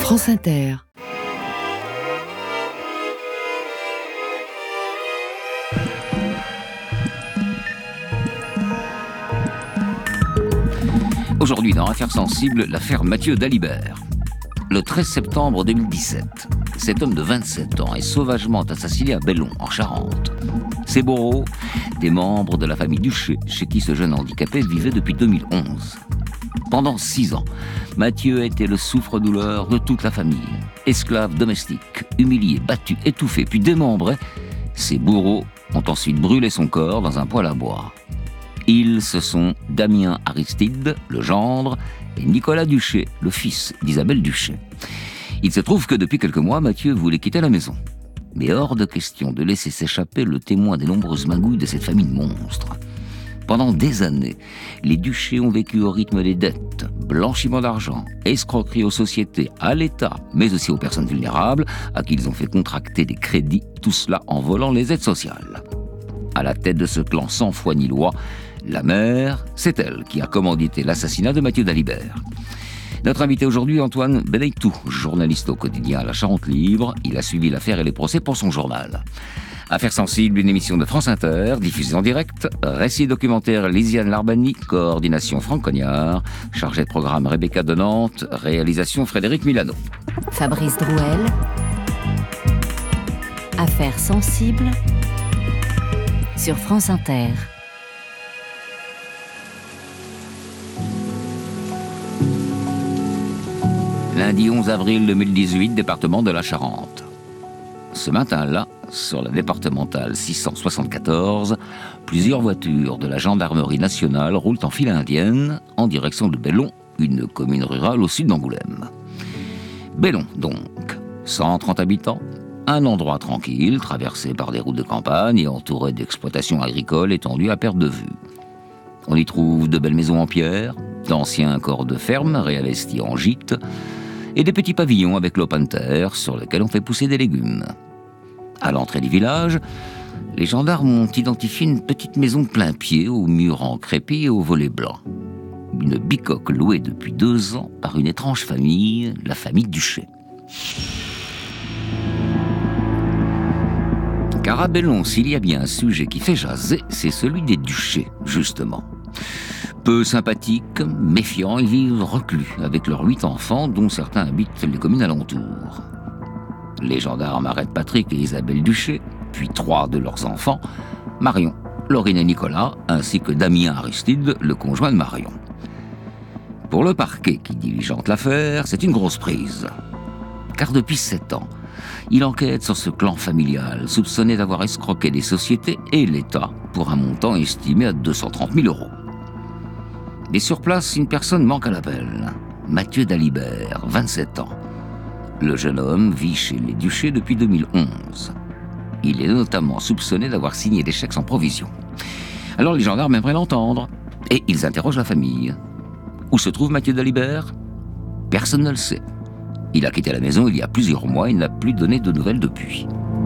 France Inter. Aujourd'hui, dans Affaires sensibles, l'affaire Mathieu Dalibert. Le 13 septembre 2017, cet homme de 27 ans est sauvagement assassiné à Bellon, en Charente. Ses bourreaux, des membres de la famille Duché, chez qui ce jeune handicapé vivait depuis 2011. Pendant 6 ans, Mathieu a été le souffre-douleur de toute la famille. Esclave domestique, humilié, battu, étouffé, puis démembré, ses bourreaux ont ensuite brûlé son corps dans un poêle à bois. Ils, ce sont Damien Aristide, le gendre, et Nicolas Duché, le fils d'Isabelle Duché. Il se trouve que depuis quelques mois, Mathieu voulait quitter la maison. Mais hors de question de laisser s'échapper le témoin des nombreuses magouilles de cette famille de monstres. Pendant des années, les Duché ont vécu au rythme des dettes, blanchiment d'argent, escroquerie aux sociétés, à l'État, mais aussi aux personnes vulnérables, à qui ils ont fait contracter des crédits, tout cela en volant les aides sociales. À la tête de ce clan sans foi ni loi, la mère, c'est elle qui a commandité l'assassinat de Mathieu Dalibert. Notre invité aujourd'hui, Antoine Beneytou, journaliste au quotidien La Charente Libre. Il a suivi l'affaire et les procès pour son journal. Affaires sensibles, une émission de France Inter, diffusée en direct. Récit documentaire Lisiane Larbani, coordination Franck Cognard. Chargé de programme Rebecca de Nantes, réalisation Frédéric Milano. Fabrice Drouel. Affaires sensibles sur France Inter. Lundi 11 avril 2018, département de la Charente. Ce matin-là, sur la départementale 674, plusieurs voitures de la gendarmerie nationale roulent en file indienne en direction de Bellon, une commune rurale au sud d'Angoulême. Bellon, donc, 130 habitants, un endroit tranquille, traversé par des routes de campagne et entouré d'exploitations agricoles étendues à perte de vue. On y trouve de belles maisons en pierre, d'anciens corps de ferme réinvestis en gîtes, et des petits pavillons avec l'open terre sur lesquels on fait pousser des légumes. À l'entrée du village, les gendarmes ont identifié une petite maison plein pied aux murs en crépi et aux volets blancs. Une bicoque louée depuis 2 ans par une étrange famille, la famille Duché. Car à Bellon, s'il y a bien un sujet qui fait jaser, c'est celui des Duchés, justement. Peu sympathiques, méfiants, ils vivent reclus avec leurs 8 enfants, dont certains habitent les communes alentours. Les gendarmes arrêtent Patrick et Isabelle Duché, puis 3 de leurs enfants, Marion, Laurine et Nicolas, ainsi que Damien Aristide, le conjoint de Marion. Pour le parquet qui diligente l'affaire, c'est une grosse prise. Car depuis 7 ans, il enquête sur ce clan familial, soupçonné d'avoir escroqué des sociétés et l'État pour un montant estimé à 230 000 €. Mais sur place, une personne manque à l'appel. Mathieu Dalibert, 27 ans. Le jeune homme vit chez les Duchés depuis 2011. Il est notamment soupçonné d'avoir signé des chèques sans provision. Alors les gendarmes aimeraient l'entendre, et ils interrogent la famille. Où se trouve Mathieu Dalibert ? Personne ne le sait. Il a quitté la maison il y a plusieurs mois et n'a plus donné de nouvelles depuis.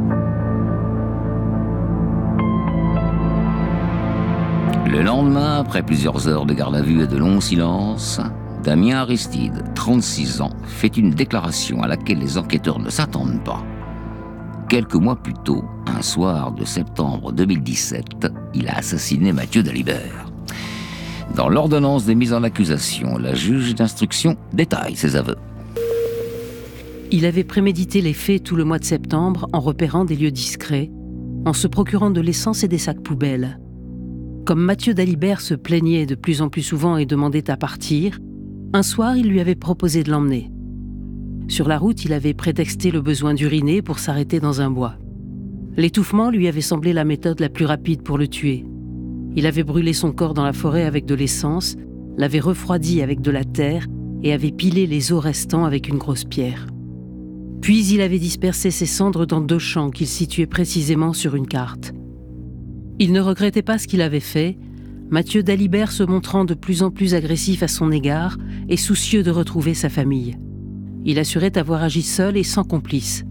Le lendemain, après plusieurs heures de garde à vue et de longs silences, Damien Aristide, 36 ans, fait une déclaration à laquelle les enquêteurs ne s'attendent pas. Quelques mois plus tôt, un soir de septembre 2017, il a assassiné Mathieu Dalibert. Dans l'ordonnance de mise en accusation, la juge d'instruction détaille ses aveux. Il avait prémédité les faits tout le mois de septembre en repérant des lieux discrets, en se procurant de l'essence et des sacs poubelles. Comme Mathieu Dalibert se plaignait de plus en plus souvent et demandait à partir, un soir, il lui avait proposé de l'emmener. Sur la route, il avait prétexté le besoin d'uriner pour s'arrêter dans un bois. L'étouffement lui avait semblé la méthode la plus rapide pour le tuer. Il avait brûlé son corps dans la forêt avec de l'essence, l'avait refroidi avec de la terre et avait pilé les os restants avec une grosse pierre. Puis il avait dispersé ses cendres dans 2 champs qu'il situait précisément sur une carte. Il ne regrettait pas ce qu'il avait fait, Mathieu Dalibert se montrant de plus en plus agressif à son égard et soucieux de retrouver sa famille. Il assurait avoir agi seul et sans complice.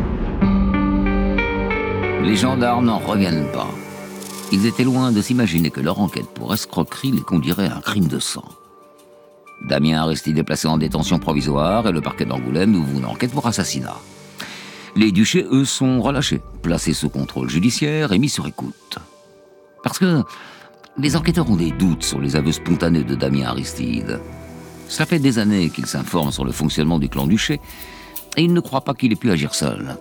Les gendarmes n'en reviennent pas. Ils étaient loin de s'imaginer que leur enquête pour escroquerie les conduirait à un crime de sang. Damien Aristide est placé en détention provisoire et le parquet d'Angoulême ouvre une enquête pour assassinat. Les Duché, eux, sont relâchés, placés sous contrôle judiciaire et mis sur écoute. Parce que les enquêteurs ont des doutes sur les aveux spontanés de Damien Aristide. Cela fait des années qu'ils s'informent sur le fonctionnement du clan Duché et ils ne croient pas qu'il ait pu agir seul.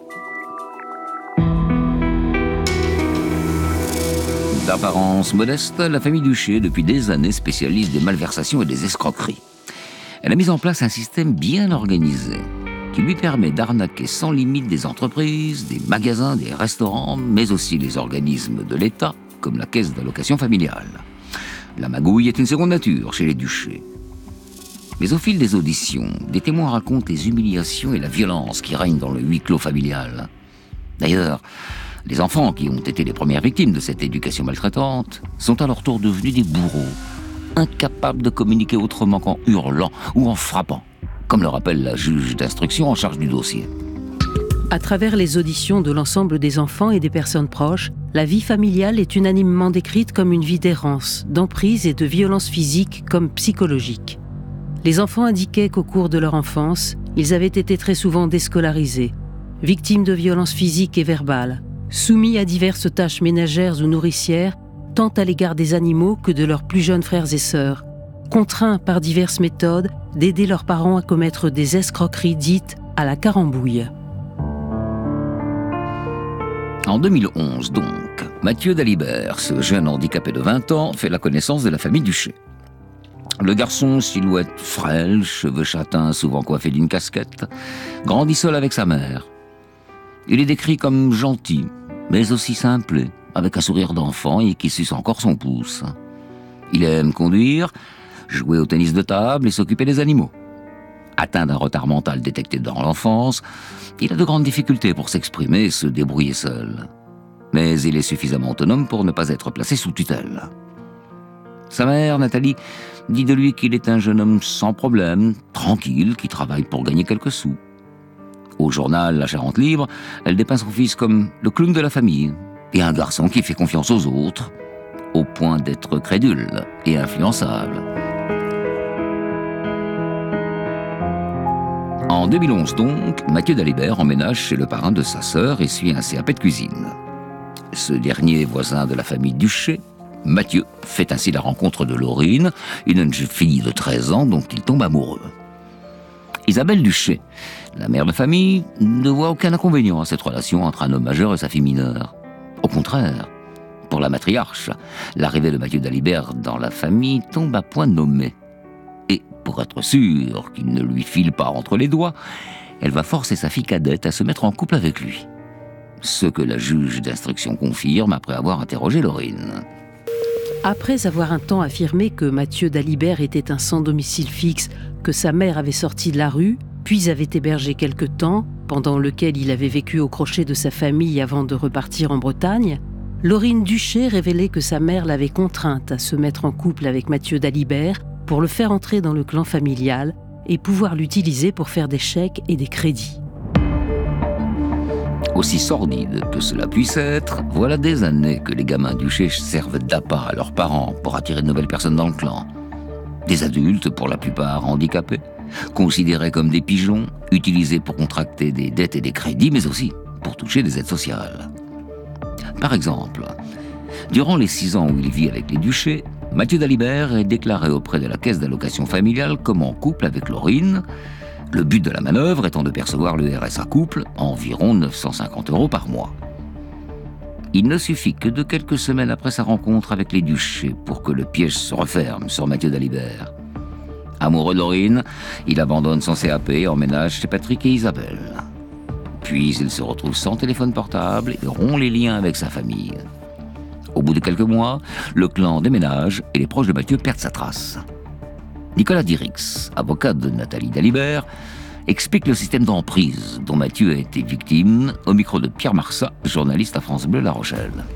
D'apparence modeste, la famille Duché, depuis des années, spécialise des malversations et des escroqueries. Elle a mis en place un système bien organisé qui lui permet d'arnaquer sans limite des entreprises, des magasins, des restaurants, mais aussi les organismes de l'État, comme la caisse d'allocation familiale. La magouille est une seconde nature chez les Duché. Mais au fil des auditions, des témoins racontent les humiliations et la violence qui règnent dans le huis clos familial. D'ailleurs, les enfants qui ont été les premières victimes de cette éducation maltraitante sont à leur tour devenus des bourreaux, incapables de communiquer autrement qu'en hurlant ou en frappant, comme le rappelle la juge d'instruction en charge du dossier. À travers les auditions de l'ensemble des enfants et des personnes proches, la vie familiale est unanimement décrite comme une vie d'errance, d'emprise et de violence physique comme psychologique. Les enfants indiquaient qu'au cours de leur enfance, ils avaient été très souvent déscolarisés, victimes de violences physiques et verbales, soumis à diverses tâches ménagères ou nourricières, tant à l'égard des animaux que de leurs plus jeunes frères et sœurs, contraints par diverses méthodes d'aider leurs parents à commettre des escroqueries dites à la carambouille. En 2011 donc, Mathieu Dalibert, ce jeune handicapé de 20 ans, fait la connaissance de la famille Duché. Le garçon, silhouette frêle, cheveux châtains souvent coiffés d'une casquette, grandit seul avec sa mère. Il est décrit comme gentil, mais aussi simplé, avec un sourire d'enfant et qui suce encore son pouce. Il aime conduire, jouer au tennis de table et s'occuper des animaux. Atteint d'un retard mental détecté dans l'enfance, il a de grandes difficultés pour s'exprimer et se débrouiller seul. Mais il est suffisamment autonome pour ne pas être placé sous tutelle. Sa mère, Nathalie, dit de lui qu'il est un jeune homme sans problème, tranquille, qui travaille pour gagner quelques sous. Au journal La Charente Libre, elle dépeint son fils comme le clown de la famille et un garçon qui fait confiance aux autres, au point d'être crédule et influençable. En 2011 donc, Mathieu Dalibert emménage chez le parrain de sa sœur et suit un CAP de cuisine. Ce dernier voisin de la famille Duché, Mathieu, fait ainsi la rencontre de Laurine, une jeune fille de 13 ans dont il tombe amoureux. Isabelle Duché, la mère de famille, ne voit aucun inconvénient à cette relation entre un homme majeur et sa fille mineure. Au contraire, pour la matriarche, l'arrivée de Mathieu Dalibert dans la famille tombe à point nommé. Et pour être sûre qu'il ne lui file pas entre les doigts, elle va forcer sa fille cadette à se mettre en couple avec lui. Ce que la juge d'instruction confirme après avoir interrogé Laurine. Après avoir un temps affirmé que Mathieu Dalibert était un sans domicile fixe, que sa mère avait sorti de la rue, puis avait hébergé quelque temps, pendant lequel il avait vécu au crochet de sa famille avant de repartir en Bretagne, Laurine Duché révélait que sa mère l'avait contrainte à se mettre en couple avec Mathieu Dalibert pour le faire entrer dans le clan familial et pouvoir l'utiliser pour faire des chèques et des crédits. Aussi sordide que cela puisse être, voilà des années que les gamins Duché servent d'appât à leurs parents pour attirer de nouvelles personnes dans le clan. Des adultes, pour la plupart handicapés, considérés comme des pigeons, utilisés pour contracter des dettes et des crédits, mais aussi pour toucher des aides sociales. Par exemple, durant les 6 ans où il vit avec les Duché, Mathieu Dalibert est déclaré auprès de la caisse d'allocation familiale comme en couple avec Laurine, le but de la manœuvre étant de percevoir le RSA couple, environ 950 € par mois. Il ne suffit que de quelques semaines après sa rencontre avec les Duché pour que le piège se referme sur Mathieu Dalibert. Amoureux de Laurine, il abandonne son CAP et emménage chez Patrick et Isabelle. Puis il se retrouve sans téléphone portable et rompt les liens avec sa famille. Au bout de quelques mois, le clan déménage et les proches de Mathieu perdent sa trace. Nicolas Dirix, avocat de Nathalie Dalibert, explique le système d'emprise dont Mathieu a été victime au micro de Pierre Marsat, journaliste à France Bleu La Rochelle.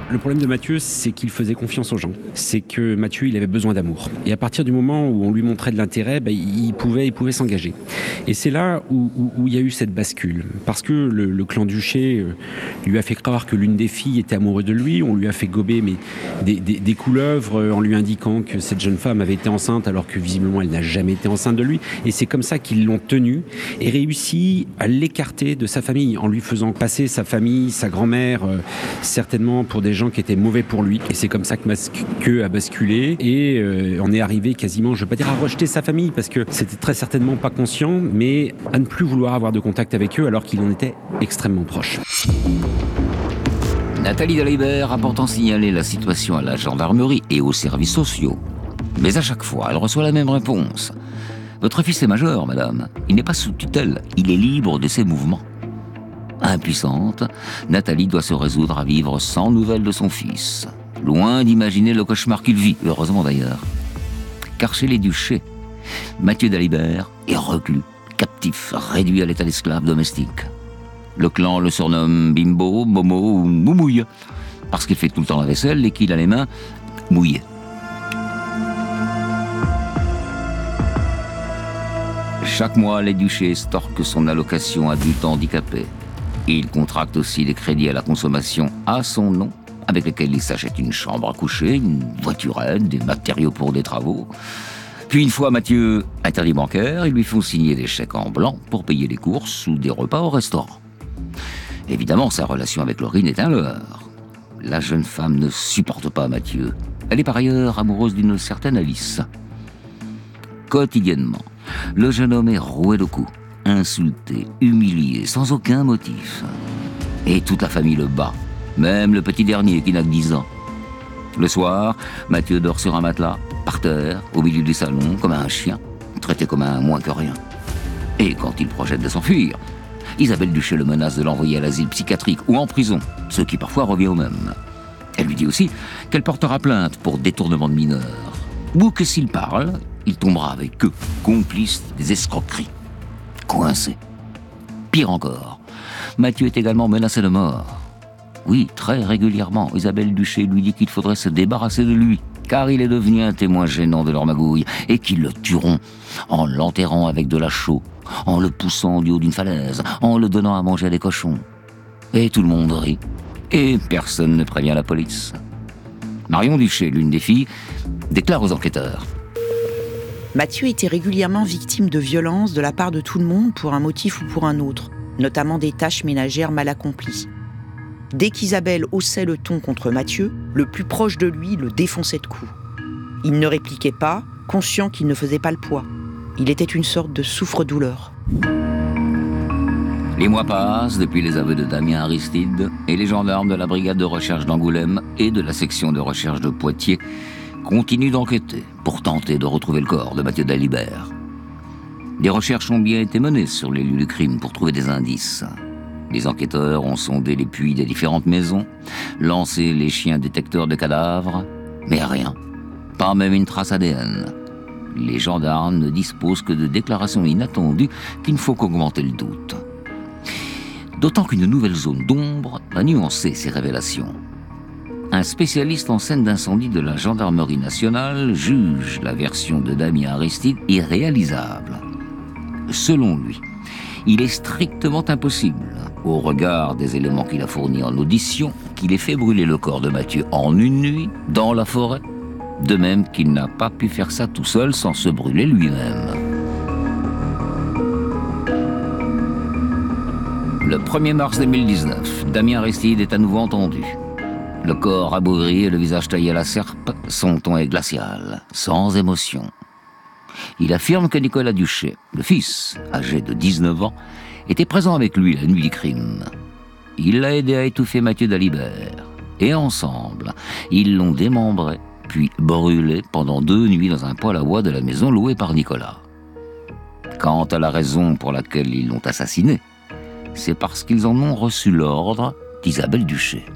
Le problème de Mathieu, c'est qu'il faisait confiance aux gens. C'est que Mathieu, il avait besoin d'amour. Et à partir du moment où on lui montrait de l'intérêt, il pouvait s'engager. Et c'est là où il y a eu cette bascule. Parce que le clan Duché lui a fait croire que l'une des filles était amoureuse de lui. On lui a fait gober des couleuvres en lui indiquant que cette jeune femme avait été enceinte alors que visiblement elle n'a jamais été enceinte de lui. Et c'est comme ça qu'ils l'ont tenu et réussi à l'écarter de sa famille en lui faisant passer sa famille, sa grand-mère, certainement pour des gens qui étaient mauvais pour lui. Et c'est comme ça que a basculé et on est arrivé quasiment, je ne veux pas dire à rejeter sa famille parce que c'était très certainement pas conscient, mais à ne plus vouloir avoir de contact avec eux alors qu'il en était extrêmement proche. Nathalie Dalibert a pourtant signalé la situation à la gendarmerie et aux services sociaux. Mais à chaque fois, elle reçoit la même réponse. Votre fils est majeur, madame. Il n'est pas sous tutelle. Il est libre de ses mouvements. Impuissante, Nathalie doit se résoudre à vivre sans nouvelles de son fils. Loin d'imaginer le cauchemar qu'il vit, heureusement d'ailleurs. Car chez les Duché, Mathieu Dalibert est reclus, captif, réduit à l'état d'esclave domestique. Le clan le surnomme Bimbo, Momo ou Moumouille, parce qu'il fait tout le temps la vaisselle et qu'il a les mains mouillées. Chaque mois, les Duché storquent son allocation adulte handicapé. Il contracte aussi des crédits à la consommation à son nom, avec lesquels il s'achète une chambre à coucher, une voiturette, des matériaux pour des travaux. Puis une fois Mathieu interdit bancaire, ils lui font signer des chèques en blanc pour payer les courses ou des repas au restaurant. Évidemment, sa relation avec Laurine est un leurre. La jeune femme ne supporte pas Mathieu. Elle est par ailleurs amoureuse d'une certaine Alice. Quotidiennement, le jeune homme est roué de coups, insulté, humilié, sans aucun motif. Et toute la famille le bat, même le petit dernier qui n'a que 10 ans. Le soir, Mathieu dort sur un matelas, par terre, au milieu du salon, comme un chien, traité comme un moins que rien. Et quand il projette de s'enfuir, Isabelle Duché le menace de l'envoyer à l'asile psychiatrique ou en prison, ce qui parfois revient au même. Elle lui dit aussi qu'elle portera plainte pour détournement de mineurs, ou que s'il parle, il tombera avec eux, complice des escroqueries. Coincé. Pire encore, Mathieu est également menacé de mort. Oui, très régulièrement, Isabelle Duché lui dit qu'il faudrait se débarrasser de lui, car il est devenu un témoin gênant de leur magouille, et qu'ils le tueront en l'enterrant avec de la chaux, en le poussant du haut d'une falaise, en le donnant à manger à des cochons. Et tout le monde rit, et personne ne prévient la police. Marion Duché, l'une des filles, déclare aux enquêteurs: Mathieu était régulièrement victime de violences de la part de tout le monde pour un motif ou pour un autre, notamment des tâches ménagères mal accomplies. Dès qu'Isabelle haussait le ton contre Mathieu, le plus proche de lui le défonçait de coups. Il ne répliquait pas, conscient qu'il ne faisait pas le poids. Il était une sorte de souffre-douleur. Les mois passent depuis les aveux de Damien Aristide et les gendarmes de la brigade de recherche d'Angoulême et de la section de recherche de Poitiers continuent d'enquêter pour tenter de retrouver le corps de Mathieu Dalibert. Des recherches ont bien été menées sur les lieux du crime pour trouver des indices. Les enquêteurs ont sondé les puits des différentes maisons, lancé les chiens détecteurs de cadavres, mais rien. Pas même une trace ADN. Les gendarmes ne disposent que de déclarations inattendues qui ne font qu'augmenter le doute. D'autant qu'une nouvelle zone d'ombre a nuancé ces révélations. Un spécialiste en scène d'incendie de la gendarmerie nationale juge la version de Damien Aristide irréalisable. Selon lui, il est strictement impossible, au regard des éléments qu'il a fournis en audition, qu'il ait fait brûler le corps de Mathieu en une nuit, dans la forêt, de même qu'il n'a pas pu faire ça tout seul sans se brûler lui-même. Le 1er mars 2019, Damien Aristide est à nouveau entendu. Le corps abougri et le visage taillé à la serpe, son ton est glacial, sans émotion. Il affirme que Nicolas Duché, le fils, âgé de 19 ans, était présent avec lui la nuit du crime. Il l'a aidé à étouffer Mathieu Dalibert. Et ensemble, ils l'ont démembré, puis brûlé pendant 2 nuits dans un poêle à bois de la maison louée par Nicolas. Quant à la raison pour laquelle ils l'ont assassiné, c'est parce qu'ils en ont reçu l'ordre d'Isabelle Duché.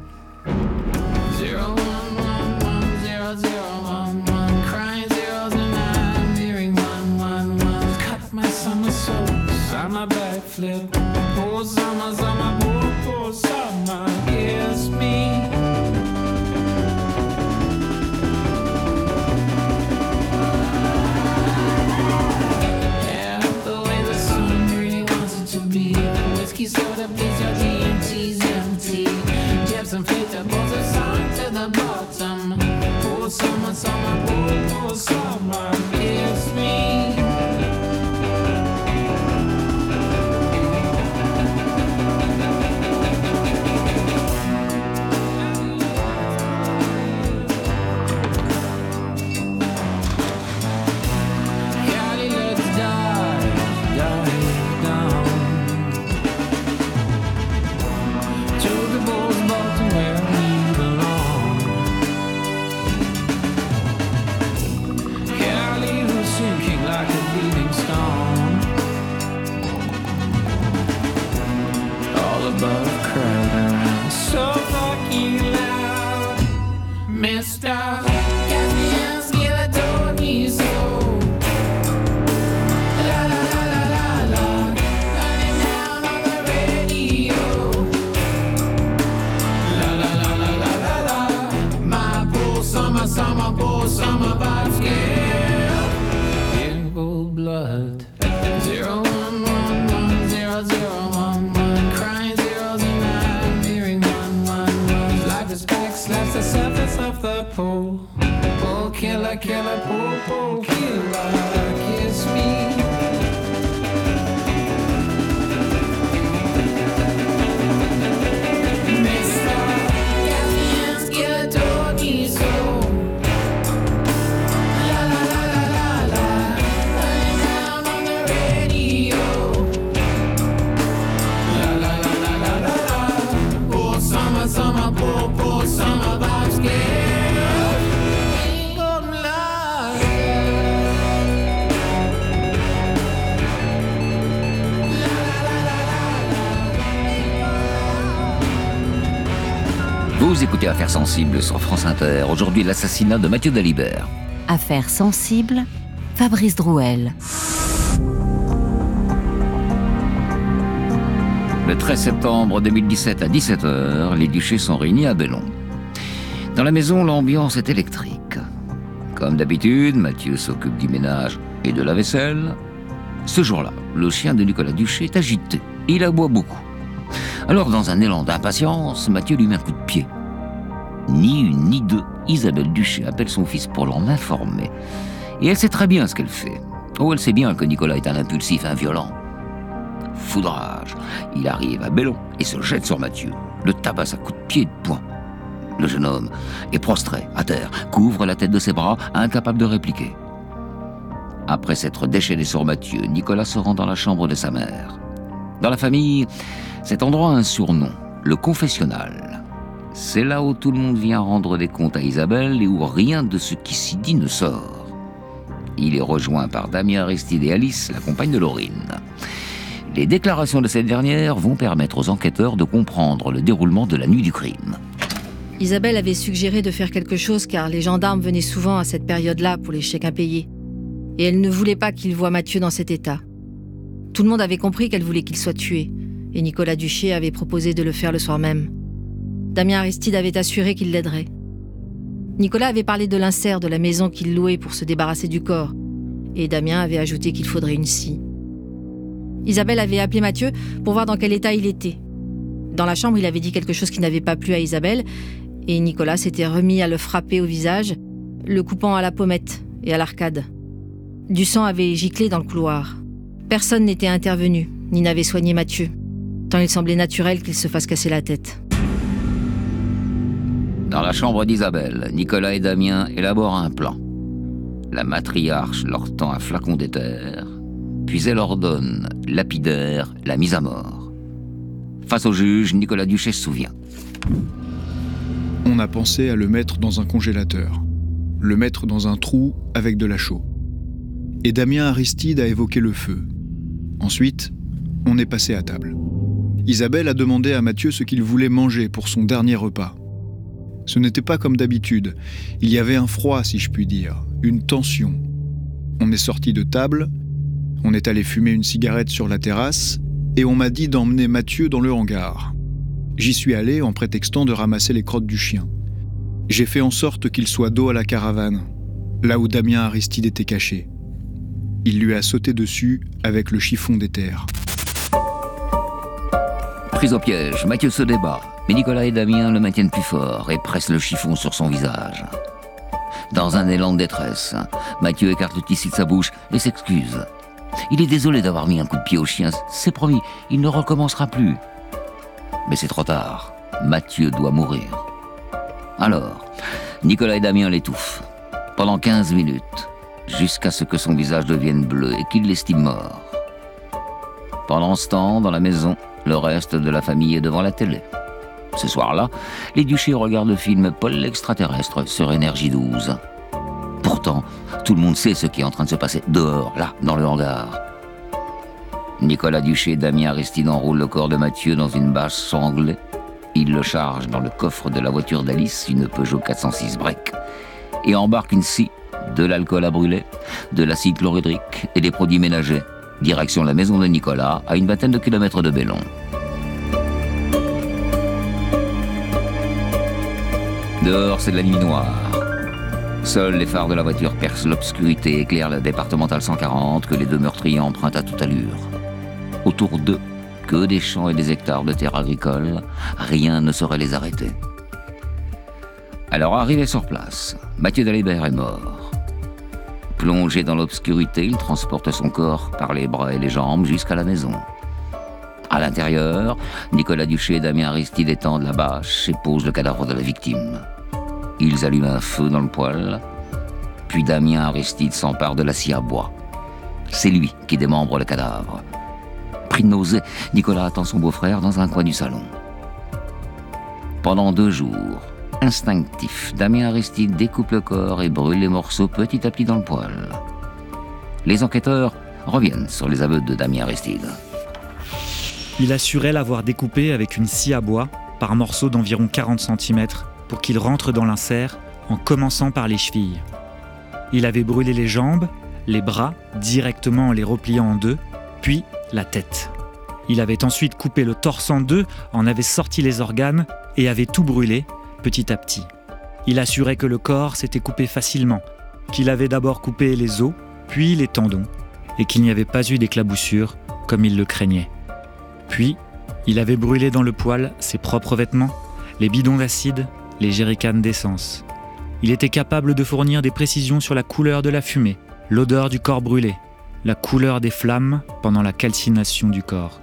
whiskey soda, please your G&T's empty. Jabs and inflatables are sunk to the bottom. Pour summer, summer, pour summer, kiss me. Vous écoutez Affaires sensibles sur France Inter. Aujourd'hui, l'assassinat de Mathieu Dalibert. Affaires sensibles, Fabrice Drouel. Le 13 septembre 2017 à 17h, les Duchés sont réunis à Bellon. Dans la maison, l'ambiance est électrique. Comme d'habitude, Mathieu s'occupe du ménage et de la vaisselle. Ce jour-là, le chien de Nicolas Duché est agité. Il aboie beaucoup. Alors, dans un élan d'impatience, Mathieu lui met un coup de pied. Ni une ni deux, Isabelle Duché appelle son fils pour l'en informer. Et elle sait très bien ce qu'elle fait. Oh, elle sait bien que Nicolas est un impulsif, un violent. Foudrage, il arrive à Bellon et se jette sur Mathieu, le tabasse à coups de pied et de poing. Le jeune homme est prostré, à terre, couvre la tête de ses bras, incapable de répliquer. Après s'être déchaîné sur Mathieu, Nicolas se rend dans la chambre de sa mère. Dans la famille, cet endroit a un surnom, le confessionnal. C'est là où tout le monde vient rendre des comptes à Isabelle et où rien de ce qui s'y dit ne sort. Il est rejoint par Damien Aristide et Alice, la compagne de Laurine. Les déclarations de cette dernière vont permettre aux enquêteurs de comprendre le déroulement de la nuit du crime. Isabelle avait suggéré de faire quelque chose car les gendarmes venaient souvent à cette période-là pour les chèques impayés. Et elle ne voulait pas qu'ils voient Mathieu dans cet état. Tout le monde avait compris qu'elle voulait qu'il soit tué. Et Nicolas Duché avait proposé de le faire le soir même. Damien Aristide avait assuré qu'il l'aiderait. Nicolas avait parlé de l'insert de la maison qu'il louait pour se débarrasser du corps. Et Damien avait ajouté qu'il faudrait une scie. Isabelle avait appelé Mathieu pour voir dans quel état il était. Dans la chambre, il avait dit quelque chose qui n'avait pas plu à Isabelle. Et Nicolas s'était remis à le frapper au visage, le coupant à la pommette et à l'arcade. Du sang avait giclé dans le couloir. Personne n'était intervenu, ni n'avait soigné Mathieu, tant il semblait naturel qu'il se fasse casser la tête. Dans la chambre d'Isabelle, Nicolas et Damien élaborent un plan. La matriarche leur tend un flacon d'éther, puis elle ordonne, lapidaire, la mise à mort. Face au juge, Nicolas Duché se souvient. On a pensé à le mettre dans un congélateur, le mettre dans un trou avec de la chaux. Et Damien Aristide a évoqué le feu. Ensuite, on est passé à table. Isabelle a demandé à Mathieu ce qu'il voulait manger pour son dernier repas. Ce n'était pas comme d'habitude. Il y avait un froid, si je puis dire, une tension. On est sorti de table, on est allé fumer une cigarette sur la terrasse et on m'a dit d'emmener Mathieu dans le hangar. J'y suis allé en prétextant de ramasser les crottes du chien. J'ai fait en sorte qu'il soit dos à la caravane, là où Damien Aristide était caché. Il lui a sauté dessus avec le chiffon d'éther. Pris au piège, Mathieu se débat, mais Nicolas et Damien le maintiennent plus fort et pressent le chiffon sur son visage. Dans un élan de détresse, Mathieu écarte le tissu de sa bouche et s'excuse. Il est désolé d'avoir mis un coup de pied au chien, c'est promis, il ne recommencera plus. Mais c'est trop tard, Mathieu doit mourir. Alors, Nicolas et Damien l'étouffent, pendant 15 minutes, jusqu'à ce que son visage devienne bleu et qu'il l'estime mort. Pendant ce temps, dans la maison, le reste de la famille est devant la télé. Ce soir-là, les Duché regardent le film Paul l'extraterrestre sur Énergie 12. Pourtant, tout le monde sait ce qui est en train de se passer dehors, là, dans le hangar. Nicolas Duché et Damien Aristide enroulent le corps de Mathieu dans une bâche sanglée. Ils le chargent dans le coffre de la voiture d'Alice, une Peugeot 406 break, et embarquent une scie, de l'alcool à brûler, de l'acide chlorhydrique et des produits ménagers. Direction la maison de Nicolas, à une vingtaine de kilomètres de Bellon. Dehors, c'est de la nuit noire. Seuls les phares de la voiture percent l'obscurité et éclairent la départementale 140 que les deux meurtriers empruntent à toute allure. Autour d'eux, que des champs et des hectares de terre agricole, rien ne saurait les arrêter. Alors, arrivé sur place, Mathieu Dalibert est mort. Plongé dans l'obscurité, il transporte son corps par les bras et les jambes jusqu'à la maison. À l'intérieur, Nicolas Duché et Damien Aristide étendent la bâche et posent le cadavre de la victime. Ils allument un feu dans le poêle, puis Damien Aristide s'empare de la scie à bois. C'est lui qui démembre le cadavre. Pris de nausée, Nicolas attend son beau-frère dans un coin du salon. Pendant 2 jours, instinctif, Damien Aristide découpe le corps et brûle les morceaux petit à petit dans le poêle. Les enquêteurs reviennent sur les aveux de Damien Aristide. Il assurait l'avoir découpé avec une scie à bois par morceaux d'environ 40 cm pour qu'il rentre dans l'insert en commençant par les chevilles. Il avait brûlé les jambes, les bras, directement en les repliant en 2, puis la tête. Il avait ensuite coupé le torse en 2, en avait sorti les organes et avait tout brûlé petit à petit. Il assurait que le corps s'était coupé facilement, qu'il avait d'abord coupé les os, puis les tendons, et qu'il n'y avait pas eu d'éclaboussure comme il le craignait. Puis, il avait brûlé dans le poêle ses propres vêtements, les bidons d'acide, les jerrycans d'essence. Il était capable de fournir des précisions sur la couleur de la fumée, l'odeur du corps brûlé, la couleur des flammes pendant la calcination du corps.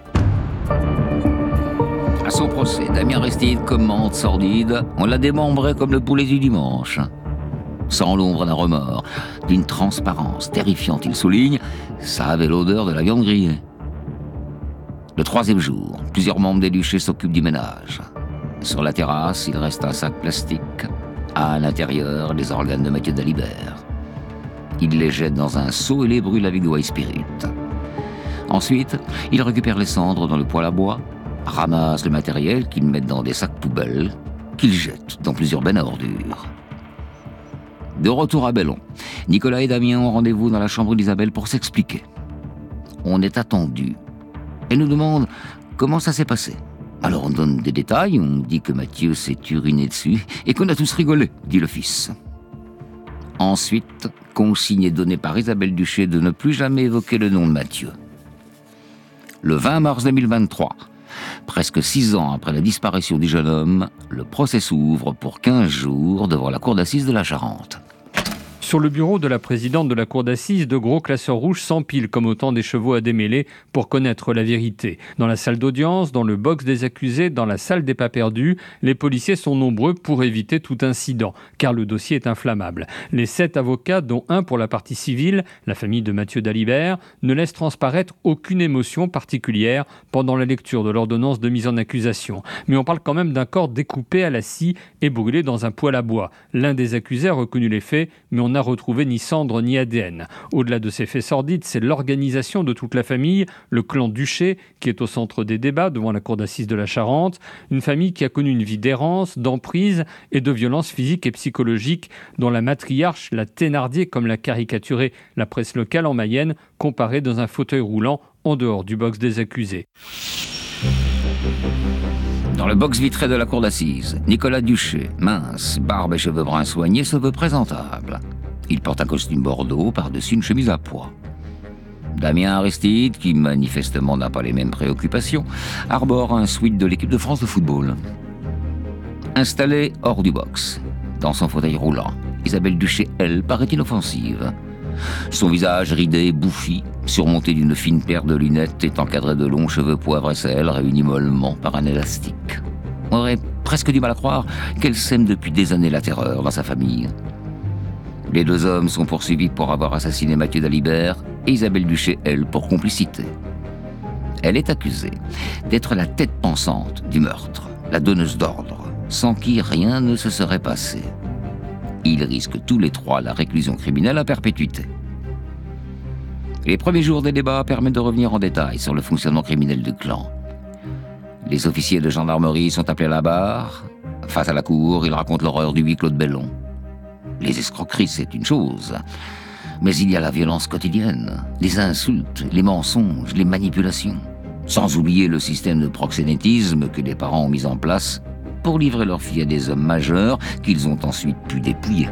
À son procès, Damien Aristide commente sordide, on l'a démembré comme le poulet du dimanche. Sans l'ombre d'un remords, d'une transparence terrifiante, il souligne, ça avait l'odeur de la viande grillée. Le 3e jour, plusieurs membres des Duché s'occupent du ménage. Sur la terrasse, il reste un sac plastique. À l'intérieur, les organes de Mathieu Dalibert. Il les jette dans un seau et les brûle avec du white spirit. Ensuite, il récupère les cendres dans le poêle à bois, ramasse le matériel qu'il met dans des sacs poubelles, qu'il jette dans plusieurs bennes à ordures. De retour à Bellon, Nicolas et Damien ont rendez-vous dans la chambre d'Isabelle pour s'expliquer. On est attendu. Elle nous demande comment ça s'est passé. Alors on donne des détails, on dit que Mathieu s'est uriné dessus et qu'on a tous rigolé, dit le fils. Ensuite, consigne est donnée par Isabelle Duché de ne plus jamais évoquer le nom de Mathieu. Le 20 mars 2023, presque 6 ans après la disparition du jeune homme, le procès s'ouvre pour 15 jours devant la cour d'assises de la Charente. Sur le bureau de la présidente de la cour d'assises, de gros classeurs rouges s'empilent comme autant des chevaux à démêler pour connaître la vérité. Dans la salle d'audience, dans le box des accusés, dans la salle des pas perdus, les policiers sont nombreux pour éviter tout incident, car le dossier est inflammable. Les 7 avocats, dont un pour la partie civile, la famille de Mathieu Dalibert, ne laissent transparaître aucune émotion particulière pendant la lecture de l'ordonnance de mise en accusation. Mais on parle quand même d'un corps découpé à la scie et brûlé dans un poêle à bois. L'un des accusés a reconnu les faits, mais on n'a retrouvé ni cendre ni ADN. Au-delà de ces faits sordides, c'est l'organisation de toute la famille, le clan Duché, qui est au centre des débats devant la cour d'assises de la Charente. Une famille qui a connu une vie d'errance, d'emprise et de violence physique et psychologique, dont la matriarche, la Thénardier, comme l'a caricaturé la presse locale en Mayenne, comparée dans un fauteuil roulant en dehors du box des accusés. Dans le box vitré de la cour d'assises, Nicolas Duché, mince, barbe et cheveux bruns soignés, se veut présentable. Il porte un costume bordeaux par-dessus une chemise à pois. Damien Aristide, qui manifestement n'a pas les mêmes préoccupations, arbore un sweat de l'équipe de France de football. Installée hors du box, dans son fauteuil roulant, Isabelle Duché, elle, paraît inoffensive. Son visage ridé, bouffi, surmonté d'une fine paire de lunettes, est encadré de longs cheveux poivre et sel, réunis mollement par un élastique. On aurait presque du mal à croire qu'elle sème depuis des années la terreur dans sa famille. Les deux hommes sont poursuivis pour avoir assassiné Mathieu Dalibert et Isabelle Duché, elle, pour complicité. Elle est accusée d'être la tête pensante du meurtre, la donneuse d'ordre, sans qui rien ne se serait passé. Ils risquent tous les trois la réclusion criminelle à perpétuité. Les premiers jours des débats permettent de revenir en détail sur le fonctionnement criminel du clan. Les officiers de gendarmerie sont appelés à la barre. Face à la cour, ils racontent l'horreur du huis clos de Bellon. Les escroqueries, c'est une chose. Mais il y a la violence quotidienne, les insultes, les mensonges, les manipulations. Sans oublier le système de proxénétisme que les parents ont mis en place pour livrer leurs filles à des hommes majeurs qu'ils ont ensuite pu dépouiller.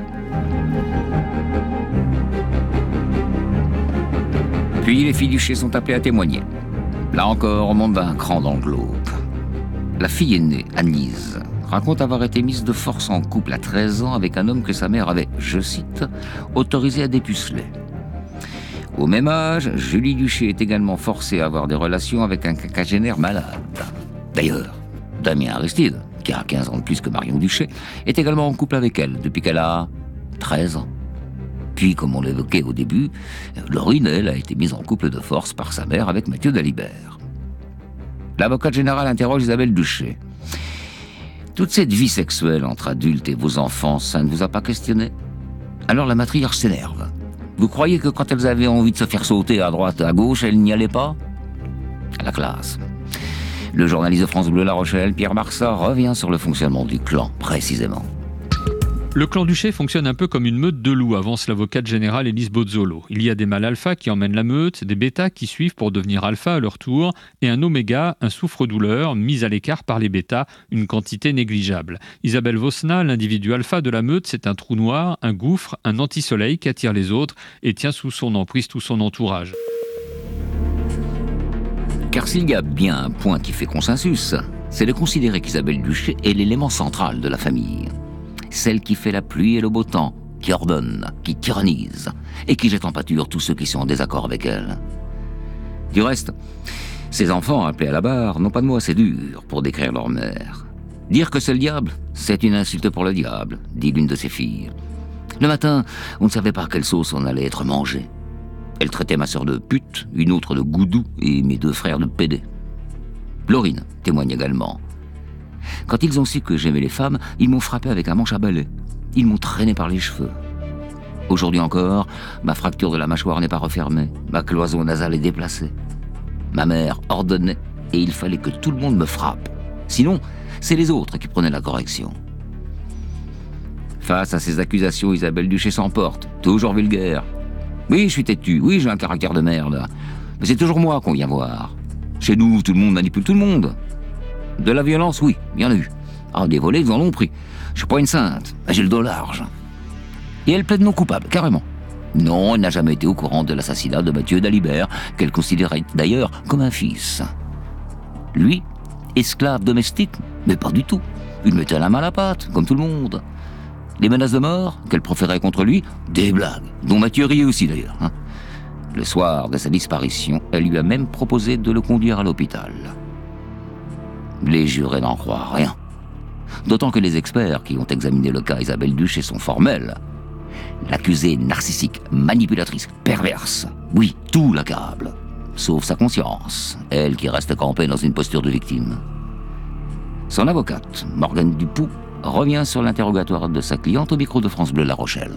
Puis les filles Duché sont appelées à témoigner. Là encore, on monte d'un cran dans le glauque. La fille aînée, Annise, raconte avoir été mise de force en couple à 13 ans avec un homme que sa mère avait, je cite, autorisé à dépuceler. Au même âge, Julie Duché est également forcée à avoir des relations avec un quinquagénaire malade. D'ailleurs, Damien Aristide, qui a 15 ans de plus que Marion Duché, est également en couple avec elle depuis qu'elle a 13 ans. Puis, comme on l'évoquait au début, Laurine, elle, a été mise en couple de force par sa mère avec Mathieu Dalibert. L'avocate générale interroge Isabelle Duché. Toute cette vie sexuelle entre adultes et vos enfants, ça ne vous a pas questionné? Alors la matriarche s'énerve. Vous croyez que quand elles avaient envie de se faire sauter à droite, à gauche, elles n'y allaient pas? La classe. Le journaliste de France Bleu La Rochelle, Pierre Marsat, revient sur le fonctionnement du clan, précisément. Le clan Duché fonctionne un peu comme une meute de loups, avance l'avocate générale Élise Bozzolo. Il y a des mâles alpha qui emmènent la meute, des bêtas qui suivent pour devenir alpha à leur tour, et un oméga, un souffre-douleur, mis à l'écart par les bêtas, une quantité négligeable. Isabelle Vosna, l'individu alpha de la meute, c'est un trou noir, un gouffre, un anti-soleil qui attire les autres et tient sous son emprise tout son entourage. Car s'il y a bien un point qui fait consensus, c'est de considérer qu'Isabelle Duché est l'élément central de la famille. Celle qui fait la pluie et le beau temps, qui ordonne, qui tyrannise, et qui jette en pâture tous ceux qui sont en désaccord avec elle. Du reste, ces enfants appelés à la barre n'ont pas de mots assez durs pour décrire leur mère. Dire que c'est le diable, c'est une insulte pour le diable, dit l'une de ses filles. Le matin, on ne savait pas à quelle sauce on allait être mangé. Elle traitait ma sœur de pute, une autre de goudou et mes deux frères de pédé. Laurine témoigne également. Quand ils ont su que j'aimais les femmes, ils m'ont frappé avec un manche à balai. Ils m'ont traîné par les cheveux. Aujourd'hui encore, ma fracture de la mâchoire n'est pas refermée. Ma cloison nasale est déplacée. Ma mère ordonnait et il fallait que tout le monde me frappe. Sinon, c'est les autres qui prenaient la correction. Face à ces accusations, Isabelle Duché s'emporte, toujours vulgaire. Oui, je suis têtu, oui, j'ai un caractère de merde. Mais c'est toujours moi qu'on vient voir. Chez nous, tout le monde manipule tout le monde. De la violence, oui, il y en a eu. Ah, des volets, ils en ont pris. Je suis pas une sainte, mais j'ai le dos large. Et elle plaide non coupable, carrément. Non, elle n'a jamais été au courant de l'assassinat de Mathieu Dalibert, qu'elle considérait d'ailleurs comme un fils. Lui, esclave domestique, mais pas du tout. Il mettait la main à la pâte, comme tout le monde. Les menaces de mort qu'elle proférait contre lui, des blagues, dont Mathieu riait aussi d'ailleurs. Le soir de sa disparition, elle lui a même proposé de le conduire à l'hôpital. Les jurés n'en croient rien. D'autant que les experts qui ont examiné le cas Isabelle Duché sont formels. L'accusée narcissique, manipulatrice, perverse. Oui, tout l'accable. Sauf sa conscience, elle qui reste campée dans une posture de victime. Son avocate, Morgane Dupoux, revient sur l'interrogatoire de sa cliente au micro de France Bleu La Rochelle.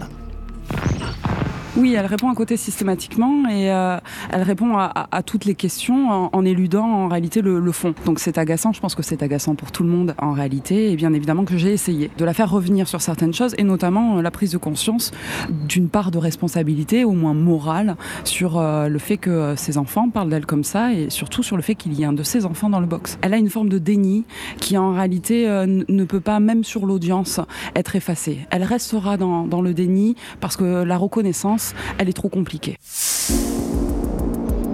Oui, elle répond à côté systématiquement et elle répond à toutes les questions en éludant en réalité le fond. Donc c'est agaçant, je pense que c'est agaçant pour tout le monde en réalité et bien évidemment que j'ai essayé de la faire revenir sur certaines choses et notamment la prise de conscience d'une part de responsabilité, au moins morale, sur le fait que ses enfants parlent d'elle comme ça et surtout sur le fait qu'il y ait un de ses enfants dans le box. Elle a une forme de déni qui en réalité ne peut pas, même sur l'audience, être effacée. Elle restera dans le déni parce que la reconnaissance elle est trop compliquée.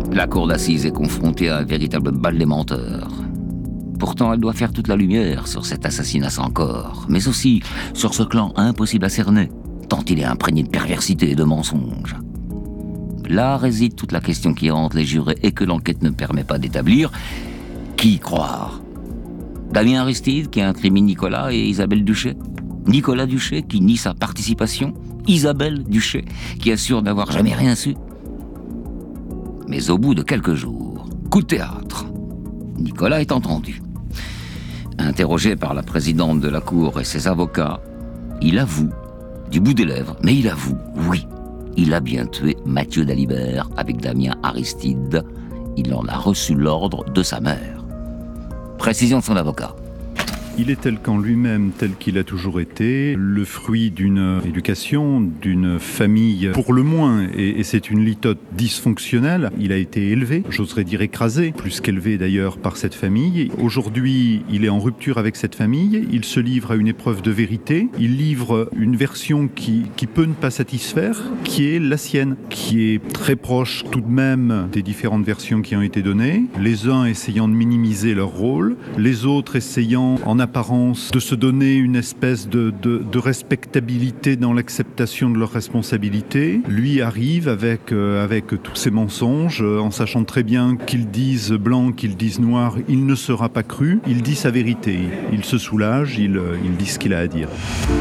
La cour d'assises est confrontée à un véritable bal des menteurs. Pourtant, elle doit faire toute la lumière sur cet assassinat sans corps, mais aussi sur ce clan impossible à cerner, tant il est imprégné de perversité et de mensonges. Là réside toute la question qui hante les jurés et que l'enquête ne permet pas d'établir. Qui croire ? Damien Aristide qui incrimine Nicolas et Isabelle Duché ? Nicolas Duché qui nie sa participation ? Isabelle Duché qui assure n'avoir jamais rien su ? Mais au bout de quelques jours, coup de théâtre, Nicolas est entendu. Interrogé par la présidente de la cour et ses avocats, il avoue, du bout des lèvres, mais il avoue, oui, il a bien tué Mathieu Dalibert avec Damien Aristide. Il en a reçu l'ordre de sa mère. Précision de son avocat. Il est tel qu'en lui-même, tel qu'il a toujours été, le fruit d'une éducation, d'une famille pour le moins, et c'est une litote dysfonctionnelle. Il a été élevé, j'oserais dire écrasé, plus qu'élevé d'ailleurs par cette famille. Aujourd'hui, il est en rupture avec cette famille, il se livre à une épreuve de vérité, il livre une version qui peut ne pas satisfaire, qui est la sienne, qui est très proche tout de même des différentes versions qui ont été données, les uns essayant de minimiser leur rôle, les autres essayant en apparence de se donner une espèce de respectabilité dans l'acceptation de leurs responsabilités. Lui arrive avec tous ces mensonges, en sachant très bien qu'ils disent blanc, qu'ils disent noir, il ne sera pas cru. Il dit sa vérité, il se soulage, il dit ce qu'il a à dire.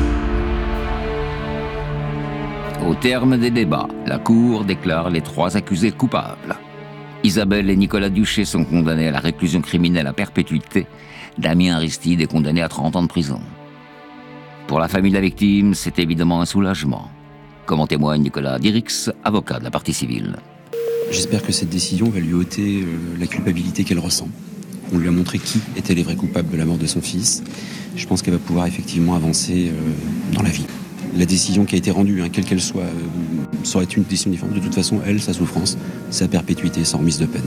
Au terme des débats, la Cour déclare les 3 accusés coupables. Isabelle et Nicolas Duché sont condamnés à la réclusion criminelle à perpétuité. Damien Aristide est condamné à 30 ans de prison. Pour la famille de la victime, c'est évidemment un soulagement, comme en témoigne Nicolas Dirix, avocat de la partie civile. J'espère que cette décision va lui ôter la culpabilité qu'elle ressent. On lui a montré qui étaient les vrais coupables de la mort de son fils. Je pense qu'elle va pouvoir effectivement avancer dans la vie. La décision qui a été rendue, quelle qu'elle soit, ça aurait été une décision différente. De toute façon, elle, sa souffrance, sa perpétuité, sans remise de peine.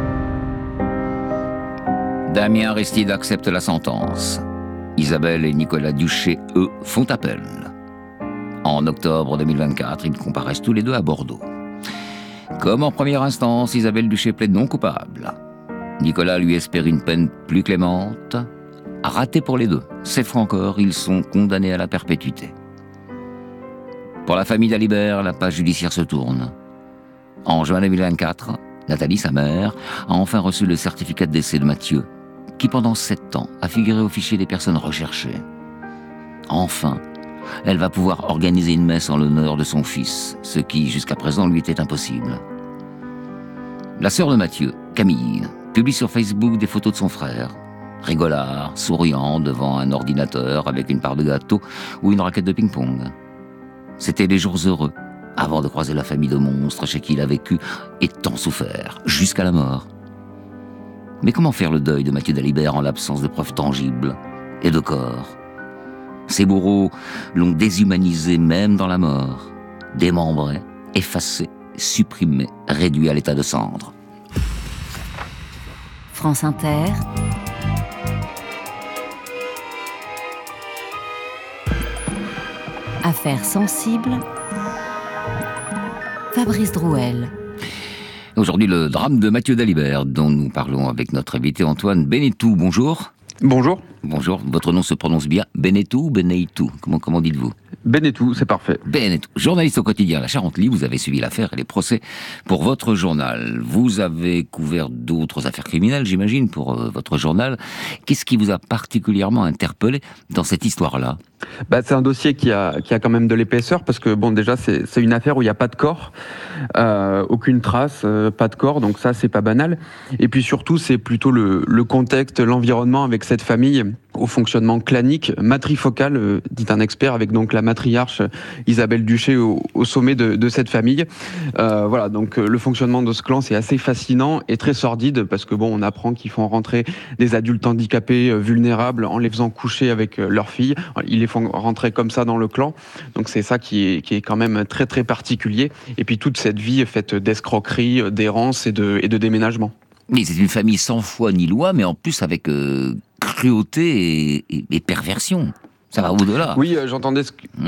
Damien Aristide accepte la sentence. Isabelle et Nicolas Duché, eux, font appel. En octobre 2024, ils comparaissent tous les deux à Bordeaux. Comme en première instance, Isabelle Duché plaide non coupable. Nicolas lui espère une peine plus clémente. Raté pour les deux. 7 fois encore, ils sont condamnés à la perpétuité. Pour la famille Dalibert, la page judiciaire se tourne. En juin 2024, Nathalie, sa mère, a enfin reçu le certificat de décès de Mathieu, qui pendant 7 ans a figuré au fichier des personnes recherchées. Enfin, elle va pouvoir organiser une messe en l'honneur de son fils, ce qui jusqu'à présent lui était impossible. La sœur de Mathieu, Camille, publie sur Facebook des photos de son frère, rigolard, souriant devant un ordinateur avec une part de gâteau ou une raquette de ping-pong. C'était les jours heureux, avant de croiser la famille de monstres chez qui il a vécu et tant souffert, jusqu'à la mort. Mais comment faire le deuil de Mathieu Dalibert en l'absence de preuves tangibles et de corps ? Ses bourreaux l'ont déshumanisé même dans la mort, démembré, effacé, supprimé, réduit à l'état de cendre. France Inter. Affaires sensibles. Fabrice Drouel. Aujourd'hui, le drame de Mathieu Dalibert, dont nous parlons avec notre invité Antoine Benetou. Bonjour. Bonjour. Bonjour. Votre nom se prononce bien Benetou ou Beneitou ? Comment dites-vous ? Benetou, c'est parfait. Benetou. Journaliste au quotidien La Charente Libre, vous avez suivi l'affaire et les procès pour votre journal. Vous avez couvert d'autres affaires criminelles, j'imagine, pour votre journal. Qu'est-ce qui vous a particulièrement interpellé dans cette histoire-là ? C'est un dossier qui a quand même de l'épaisseur parce que déjà c'est une affaire où il n'y a pas de corps, aucune trace, pas de corps, donc ça c'est pas banal. Et puis surtout c'est plutôt le contexte, l'environnement avec cette famille au fonctionnement clanique, matrifocal, dit un expert, avec donc la matriarche Isabelle Duché au sommet de cette famille. Donc le fonctionnement de ce clan c'est assez fascinant et très sordide parce que on apprend qu'ils font rentrer des adultes handicapés vulnérables en les faisant coucher avec leurs filles. Ils les font rentrer comme ça dans le clan. Donc c'est ça qui est quand même très très particulier. Et puis toute cette vie est faite d'escroquerie, d'errance et de déménagement. Oui, c'est une famille sans foi ni loi, mais en plus avec cruauté et perversion. Ça va au-delà. Oui, j'entendais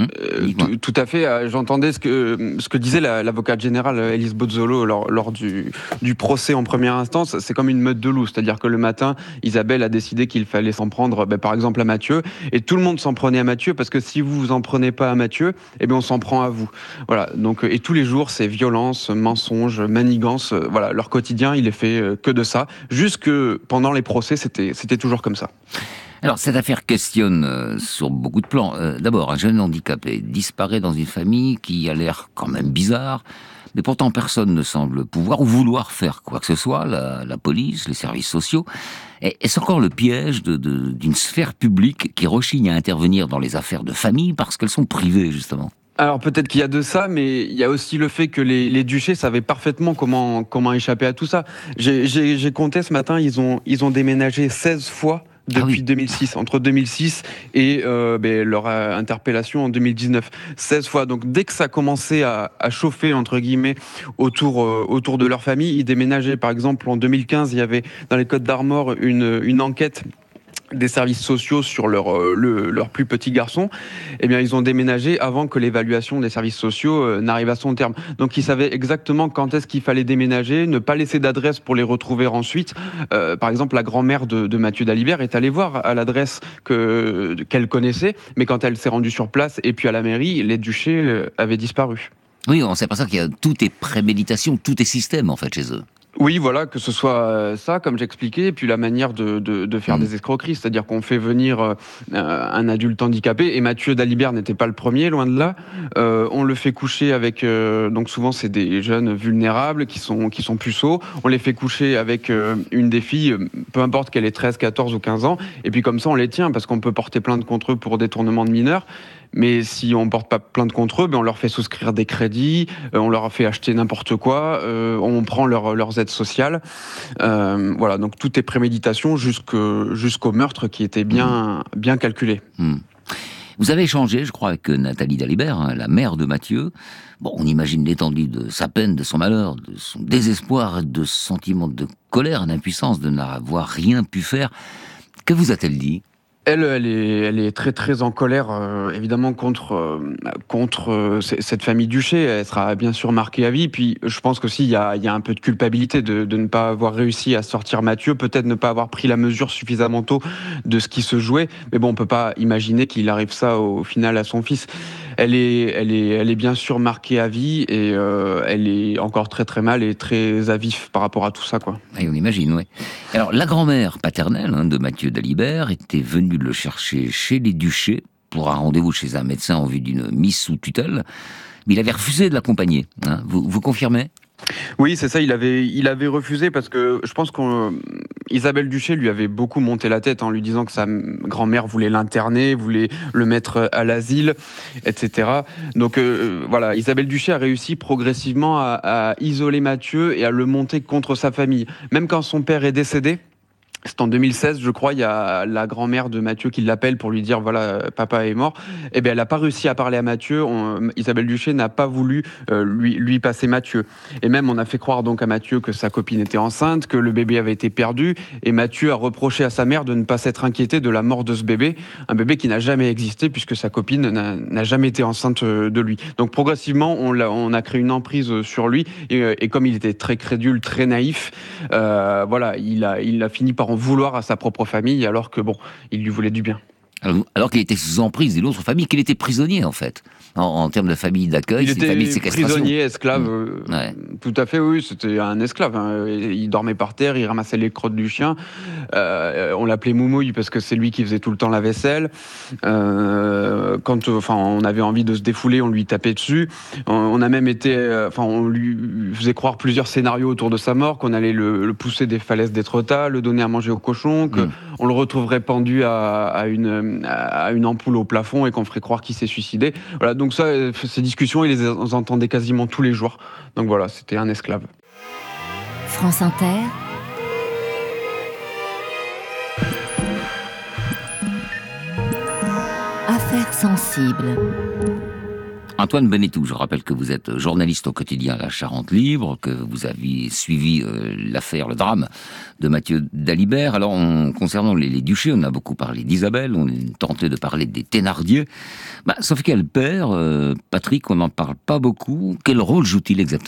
tout à fait. J'entendais ce que disait l'avocate générale Élise Bozzolo lors du procès en première instance. C'est comme une meute de loups, c'est-à-dire que le matin, Isabelle a décidé qu'il fallait s'en prendre, par exemple, à Mathieu, et tout le monde s'en prenait à Mathieu parce que si vous vous en prenez pas à Mathieu, on s'en prend à vous. Voilà. Donc, et tous les jours, c'est violence, mensonge, manigance. Voilà, leur quotidien, il est fait que de ça. Jusque pendant les procès, c'était toujours comme ça. Alors, cette affaire questionne sur beaucoup de plans. D'abord, un jeune handicapé disparaît dans une famille qui a l'air quand même bizarre, mais pourtant personne ne semble pouvoir ou vouloir faire quoi que ce soit, la police, les services sociaux. Est-ce encore le piège d'une sphère publique qui rechigne à intervenir dans les affaires de famille parce qu'elles sont privées, justement ? Alors peut-être qu'il y a de ça, mais il y a aussi le fait que les Duchés savaient parfaitement comment échapper à tout ça. J'ai compté ce matin, ils ont déménagé 16 fois depuis 2006, entre 2006 et leur interpellation en 2019. 16 fois. Donc dès que ça commençait à chauffer, entre guillemets, autour de leur famille, ils déménageaient. Par exemple, en 2015, il y avait dans les Côtes d'Armor une enquête des services sociaux sur leur plus petit garçon. Ils ont déménagé avant que l'évaluation des services sociaux n'arrive à son terme. Donc ils savaient exactement quand est-ce qu'il fallait déménager, ne pas laisser d'adresse pour les retrouver ensuite. Par exemple, la grand-mère de Mathieu Dalibert est allée voir à l'adresse qu'elle connaissait, mais quand elle s'est rendue sur place et puis à la mairie, les Duchés avaient disparu. Oui, on sait pas ça qu'il y a tout est préméditation, tout est système en fait chez eux. Oui, voilà, que ce soit ça, comme j'expliquais, et puis la manière de faire des escroqueries, c'est-à-dire qu'on fait venir un adulte handicapé, et Mathieu Dalibert n'était pas le premier, loin de là. On le fait coucher avec, donc souvent c'est des jeunes vulnérables qui sont puceaux, on les fait coucher avec une des filles, peu importe qu'elle ait 13, 14 ou 15 ans, et puis comme ça on les tient, parce qu'on peut porter plainte contre eux pour détournement de mineurs. Mais si on porte pas plainte contre eux, on leur fait souscrire des crédits, on leur fait acheter n'importe quoi, on prend leurs aides sociales. Voilà, donc tout est préméditation jusqu'au meurtre qui était bien calculé. Vous avez échangé, je crois, avec Nathalie Dalibert, la mère de Mathieu. Bon, on imagine l'étendue de sa peine, de son malheur, de son désespoir, de ce sentiment de colère, d'impuissance, de n'avoir rien pu faire. Que vous a-t-elle dit ? Elle est très très en colère, évidemment contre cette famille Duché. Elle sera bien sûr marquée à vie. Puis je pense qu'aussi il y a un peu de culpabilité de ne pas avoir réussi à sortir Mathieu, peut-être ne pas avoir pris la mesure suffisamment tôt de ce qui se jouait. Mais bon, on peut pas imaginer qu'il arrive ça au final à son fils. Elle est bien sûr marquée à vie et elle est encore très très mal et très à vif par rapport à tout ça, quoi. Et on imagine, oui. Alors la grand-mère paternelle de Mathieu Dalibert était venue le chercher chez les Duchés pour un rendez-vous chez un médecin en vue d'une mise sous tutelle, mais il avait refusé de l'accompagner. Vous confirmez ? Oui, c'est ça, il avait refusé parce que je pense qu'Isabelle Duché lui avait beaucoup monté la tête en lui disant que sa grand-mère voulait l'interner, voulait le mettre à l'asile, etc. Donc voilà, Isabelle Duché a réussi progressivement à isoler Mathieu et à le monter contre sa famille. Même quand son père est décédé, c'est en 2016, je crois, il y a la grand-mère de Mathieu qui l'appelle pour lui dire voilà, papa est mort. Elle n'a pas réussi à parler à Mathieu. Isabelle Duché n'a pas voulu lui passer Mathieu. Et même, on a fait croire donc à Mathieu que sa copine était enceinte, que le bébé avait été perdu. Et Mathieu a reproché à sa mère de ne pas s'être inquiété de la mort de ce bébé, un bébé qui n'a jamais existé puisque sa copine n'a jamais été enceinte de lui. Donc progressivement, on a créé une emprise sur lui. Et comme il était très crédule, très naïf, voilà, il a fini par en vouloir à sa propre famille, alors que bon, il lui voulait du bien. Alors qu'il était sous emprise d'une autre famille, qu'il était prisonnier en fait, en termes de famille d'accueil, c'est une famille de séquestration. Prisonnier, esclave, ouais. Tout à fait, oui, c'était un esclave. Il dormait par terre, il ramassait les crottes du chien. On l'appelait Moumouille parce que c'est lui qui faisait tout le temps la vaisselle. Quand on avait envie de se défouler, on lui tapait dessus. On a même on lui faisait croire plusieurs scénarios autour de sa mort, qu'on allait le pousser des falaises d'Étretat, le donner à manger aux cochons, qu'on le retrouverait pendu à une ampoule au plafond et qu'on ferait croire qu'il s'est suicidé. Voilà, donc ça, ces discussions, il les entendait quasiment tous les jours. Donc voilà, c'était un esclave. France Inter. Affaires sensibles. Antoine Benetou, je rappelle que vous êtes journaliste au quotidien La Charente Libre, que vous aviez suivi l'affaire, le drame de Mathieu Dalibert. Alors, concernant les Duché, on a beaucoup parlé d'Isabelle, on a tenté de parler des Thénardier. Sauf qu'elle perd, Patrick, on n'en parle pas beaucoup. Quel rôle joue-t-il exactement ?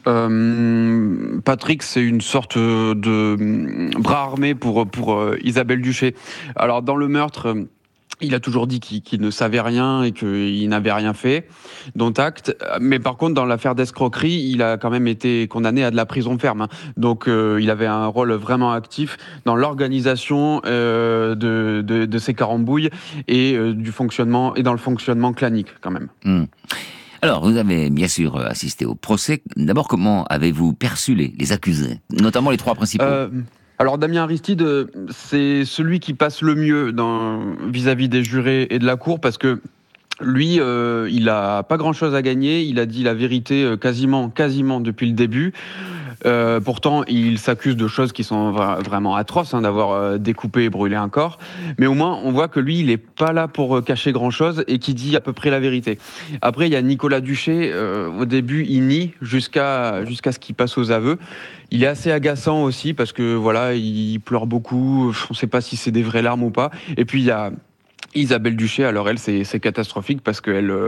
Patrick, c'est une sorte de bras armé pour Isabelle Duché. Alors, dans le meurtre, il a toujours dit qu'il ne savait rien et qu'il n'avait rien fait, dont acte. Mais par contre, dans l'affaire d'escroquerie, il a quand même été condamné à de la prison ferme. Donc, il avait un rôle vraiment actif dans l'organisation de ces carambouilles et du fonctionnement et dans le fonctionnement clanique quand même. Alors, vous avez bien sûr assisté au procès. D'abord, comment avez-vous perçu les accusés, notamment les trois principaux ? Alors Damien Aristide, c'est celui qui passe le mieux vis-à-vis des jurés et de la cour parce que lui, il a pas grand-chose à gagner. Il a dit la vérité quasiment depuis le début. Pourtant, il s'accuse de choses qui sont vraiment atroces, d'avoir découpé et brûlé un corps. Mais au moins, on voit que lui, il n'est pas là pour cacher grand-chose et qui dit à peu près la vérité. Après, il y a Nicolas Duché. Au début, il nie jusqu'à ce qu'il passe aux aveux. Il est assez agaçant aussi parce que voilà, il pleure beaucoup. On ne sait pas si c'est des vraies larmes ou pas. Et puis il y a Isabelle Duché, alors elle, c'est catastrophique parce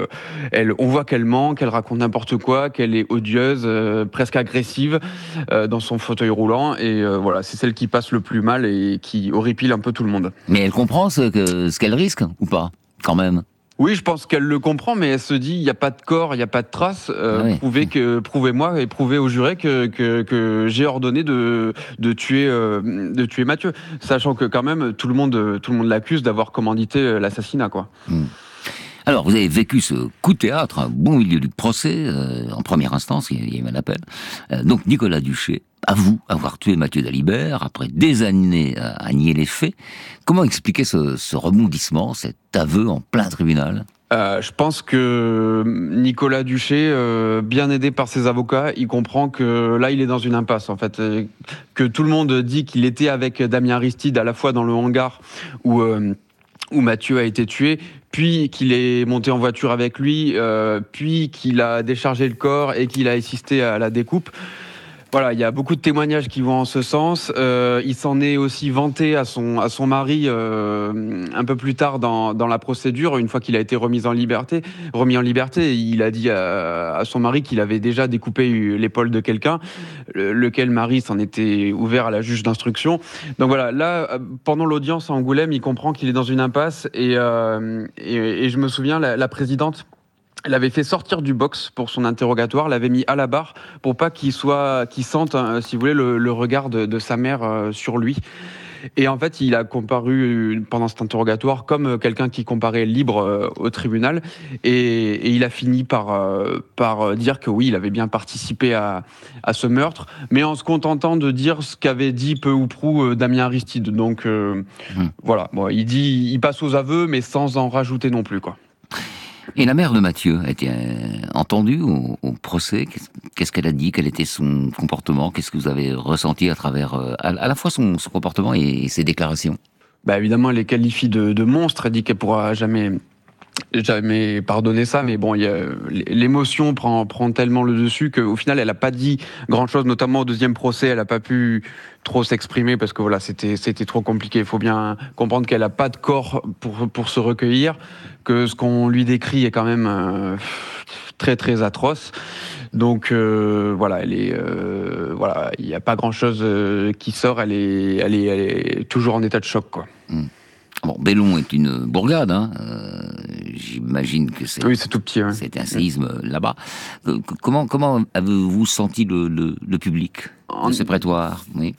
on voit qu'elle ment, qu'elle raconte n'importe quoi, qu'elle est odieuse, presque agressive dans son fauteuil roulant. Et voilà, c'est celle qui passe le plus mal et qui horripile un peu tout le monde. Mais elle comprend ce qu'elle risque ou pas, quand même ? Oui, je pense qu'elle le comprend, mais elle se dit, il n'y a pas de corps, il n'y a pas de traces. Prouvez-moi et prouvez au juré que j'ai ordonné de tuer Mathieu. Sachant que quand même, tout le monde l'accuse d'avoir commandité l'assassinat, quoi. Alors, vous avez vécu ce coup de théâtre, un bon milieu du procès, en première instance, il y a eu un appel. Donc, Nicolas Duché avoue avoir tué Mathieu Dalibert, après des années à nier les faits. Comment expliquer ce rebondissement, cet aveu en plein tribunal ? Je pense que Nicolas Duché, bien aidé par ses avocats, il comprend que là, il est dans une impasse, en fait. Que tout le monde dit qu'il était avec Damien Aristide à la fois dans le hangar où Mathieu a été tué, puis qu'il est monté en voiture avec lui, puis qu'il a déchargé le corps et qu'il a assisté à la découpe. Voilà, il y a beaucoup de témoignages qui vont en ce sens. Il s'en est aussi vanté à son mari un peu plus tard dans la procédure, une fois qu'il a été remis en liberté. Il a dit à son mari qu'il avait déjà découpé l'épaule de quelqu'un, lequel mari s'en était ouvert à la juge d'instruction. Donc voilà, là, pendant l'audience à Angoulême, il comprend qu'il est dans une impasse et je me souviens, la présidente l'avait fait sortir du box pour son interrogatoire, l'avait mis à la barre pour pas qu'il sente, si vous voulez, le regard de sa mère sur lui. Et en fait, il a comparu pendant cet interrogatoire comme quelqu'un qui comparait libre au tribunal. Et il a fini par dire que oui, il avait bien participé à ce meurtre, mais en se contentant de dire ce qu'avait dit peu ou prou Damien Aristide. Donc voilà, bon, il passe aux aveux, mais sans en rajouter non plus, quoi. Et la mère de Mathieu a été entendue au procès. Qu'est-ce qu'elle a dit ? Quel était son comportement ? Qu'est-ce que vous avez ressenti à travers à la fois son comportement et ses déclarations ? Évidemment, elle les qualifie de monstre. Elle dit qu'elle pourra jamais pardonner ça, mais bon, l'émotion prend tellement le dessus qu'au final, elle n'a pas dit grand-chose, notamment au deuxième procès, elle n'a pas pu trop s'exprimer parce que voilà, c'était trop compliqué. Il faut bien comprendre qu'elle n'a pas de corps pour se recueillir, que ce qu'on lui décrit est quand même très très atroce. Donc voilà, il n'y a pas grand-chose qui sort. Elle est toujours en état de choc, quoi. Bon, Bellon est une bourgade, j'imagine que c'est... Oui, c'est tout petit. C'était un séisme là-bas. Comment avez-vous senti le public de ce prétoire ? Oui.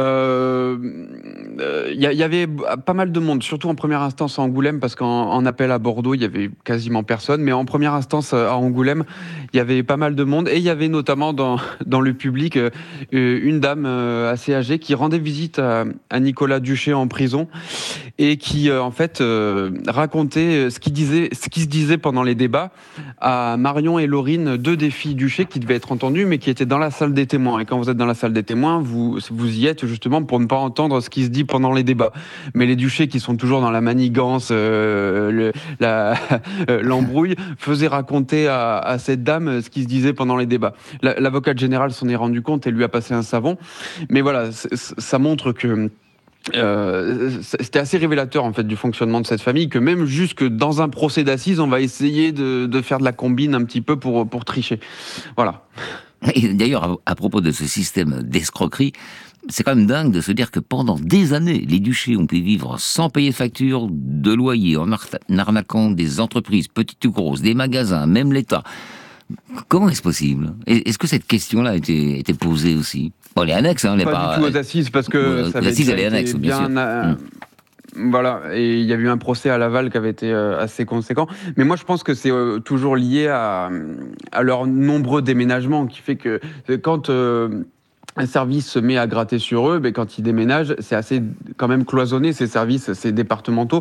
Il y avait pas mal de monde, surtout en première instance à Angoulême, parce qu'en appel à Bordeaux, il y avait quasiment personne. Mais en première instance à Angoulême, il y avait pas mal de monde. Et il y avait notamment dans le public une dame assez âgée qui rendait visite à Nicolas Duché en prison. et qui en fait racontait ce qui se disait pendant les débats à Marion et Laurine, 2 des filles Duché qui devaient être entendues, mais qui étaient dans la salle des témoins. Et quand vous êtes dans la salle des témoins, vous y êtes justement pour ne pas entendre ce qui se dit pendant les débats. Mais les Duché qui sont toujours dans la manigance, l'embrouille, faisaient raconter à cette dame ce qui se disait pendant les débats. L'avocate générale s'en est rendu compte et lui a passé un savon. Mais voilà, ça montre que c'était assez révélateur en fait du fonctionnement de cette famille, que même jusque dans un procès d'assises, on va essayer de faire de la combine un petit peu pour tricher. Voilà. Et d'ailleurs, à propos de ce système d'escroquerie, c'est quand même dingue de se dire que pendant des années, les Duché ont pu vivre sans payer de facture, de loyer, en arnaquant des entreprises, petites ou grosses, des magasins, même l'État. Comment est-ce possible ? Est-ce que cette question-là a été posée aussi ? Bon, elle est annexe, hein, pas du tout aux assises, parce que ça avait été bien... Voilà, et il y a eu un procès à Laval qui avait été assez conséquent. Mais moi, je pense que c'est toujours lié à leurs nombreux déménagements, qui fait que quand un service se met à gratter sur eux, quand ils déménagent, c'est assez quand même cloisonné, ces services, c'est départemental.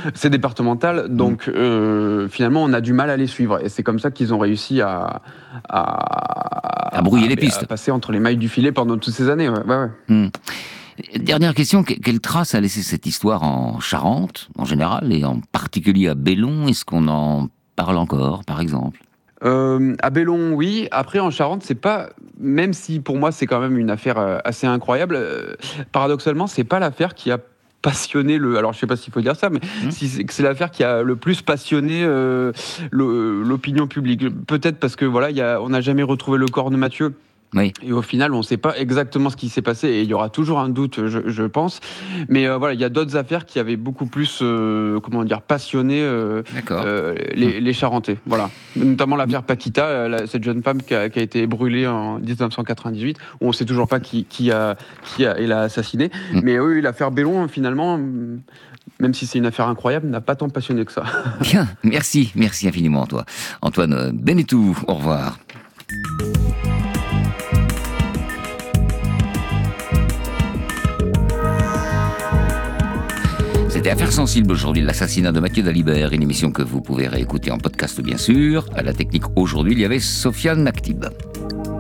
Donc finalement, on a du mal à les suivre. Et c'est comme ça qu'ils ont réussi à brouiller les pistes. À passer entre les mailles du filet pendant toutes ces années. Ouais. Dernière question, quelle trace a laissé cette histoire en Charente, en général, et en particulier à Bellon ? Est-ce qu'on en parle encore, par exemple ? À Bellon, oui. Après, en Charente, c'est pas... Même si, pour moi, c'est quand même une affaire assez incroyable, paradoxalement, c'est pas l'affaire qui a passionné alors je sais pas s'il faut dire ça, mais c'est l'affaire qui a le plus passionné l'opinion publique. Peut-être parce que voilà, on n'a jamais retrouvé le corps de Mathieu. Oui. Et au final, on ne sait pas exactement ce qui s'est passé, et il y aura toujours un doute, je pense. Mais voilà, il y a d'autres affaires qui avaient beaucoup plus, passionné les Charentais. Voilà, notamment l'affaire Paquita, cette jeune femme qui a été brûlée en 1998, où on ne sait toujours pas qui l'a assassinée. Mais oui, l'affaire Bellon, finalement, même si c'est une affaire incroyable, n'a pas tant passionné que ça. Bien, merci infiniment, toi. Antoine Benetou, au revoir. C'était Affaires sensibles aujourd'hui, l'assassinat de Mathieu Dalibert, une émission que vous pouvez réécouter en podcast bien sûr. À la technique aujourd'hui, il y avait Sofiane Naktib.